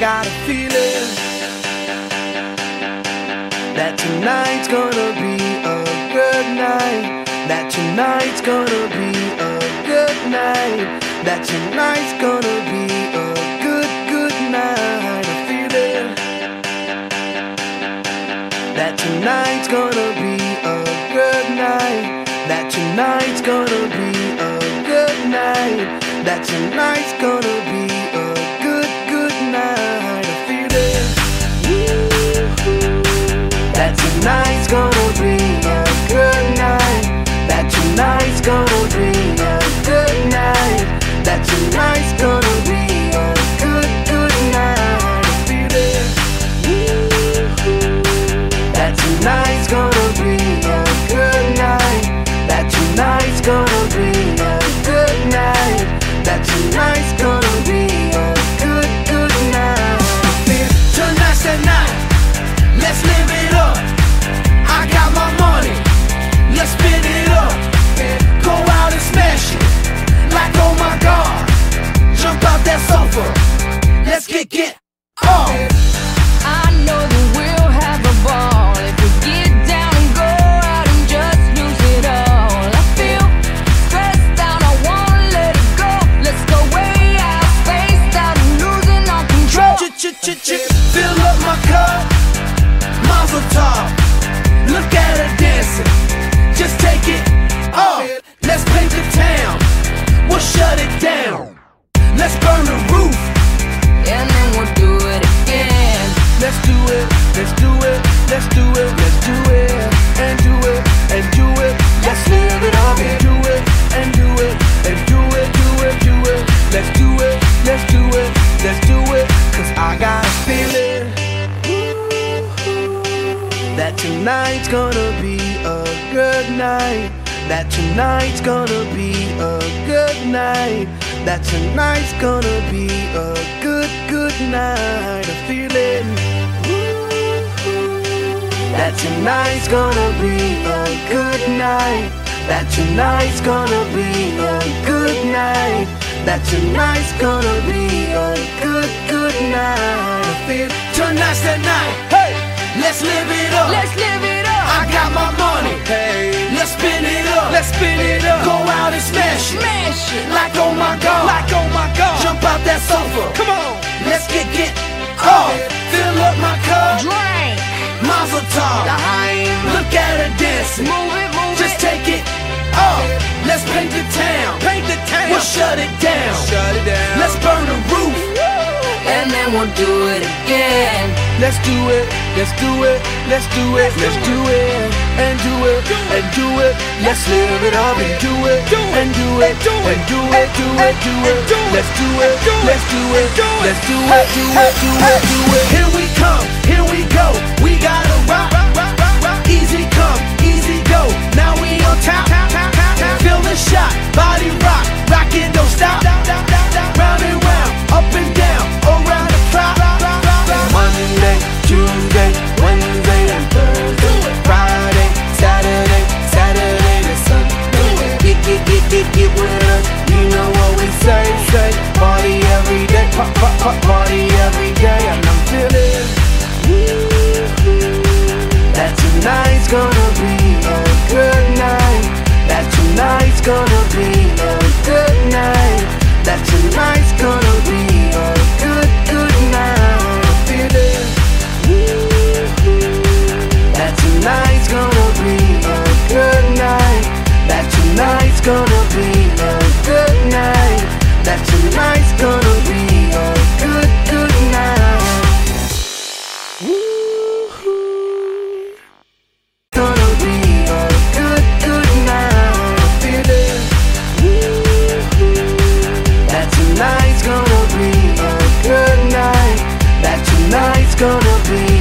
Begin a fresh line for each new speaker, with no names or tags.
got a feeling that tonight's gonna be a good night. That tonight's gonna be a good night. That tonight's gonna be a good, good night. A feeling that tonight's gonna be a good night. That tonight's gonna be a good night. That tonight's gonna be a good, good night. A feeling that tonight's gonna be a good night. That tonight's gonna be a good night. That tonight's gonna be a good, good night. A feeling that tonight's gonna be a good night. That tonight's gonna be a good night. That tonight's gonna be a good, good night. Tonight's the night, let's live it up. I got my money, let's spin it up. Go out and smash it, like oh my God. Jump out that sofa, let's get off.
I know that we'll have a ball if we get down and go out and just lose it all. I feel stressed out, I wanna let it go. Let's go way out, spaced out and losing all control.
Fill up my cup, Mazel tov. Look at her dancing, just take it off. Let's paint the town, we'll shut it down. Let's burn the roof,
And then we'll do it again.
let's do it, let's do it, let's do it, let's do it, and do it, and do it. Let's live it up and do it, and do it, and do it, do it, do it. Let's do it, let's do it, let's do it. Cause I got a feeling that tonight's gonna be a good night. That tonight's gonna be a good night. That tonight's gonna be a good, good night. A feeling that tonight's gonna be a good night. That tonight's gonna be a good night. That tonight's gonna be a good, good night. I feel tonight's the night. Hey, let's live it up.
Let's live it up.
I got my money. Hey, let's spin it up. Let's spin it up. Go out and smash it.
Smash it.
Like oh my God. Like oh my God. Jump out that sofa. Come on. Let's get off. Fill up my cup.
Drink.
Mazel tov. Look at her dancing.
Move it, move
Just
it.
take it off. Let's paint the town. Paint the town. We'll shut it down. Shut it down. Let's burn the roof.
And then we'll do it again.
Let's do it. Let's do it. Let's do it. Let's do it. And do it. And do it. Let's live it up and do it. And do it. And do it. Do it. Do it. Let's do it. Let's do it. Let's do it. Do it. Do it. Do it. Here we come. Here we go. We gotta rock. Easy come. Easy go. Now we on top. Feel the shot. Body rock. Rockin', don't stop. Round and round. Up and down. Around the clock. Monday, Tuesday, Wednesday, and Thursday. Friday, Saturday, Saturday to Sunday. Get with us. You know what we say. Party every day. Party every day. And I'm feeling that tonight's gonna be a good night. That tonight's gonna be a good night. That tonight's gonna be a good, good night. I'm feeling that tonight's gonna be a good night. That tonight's gonna be a good night. That tonight's gonna be a good, good night. Gonna be a good, good night. I'm feeling that tonight's gonna be a good night. That tonight's gonna be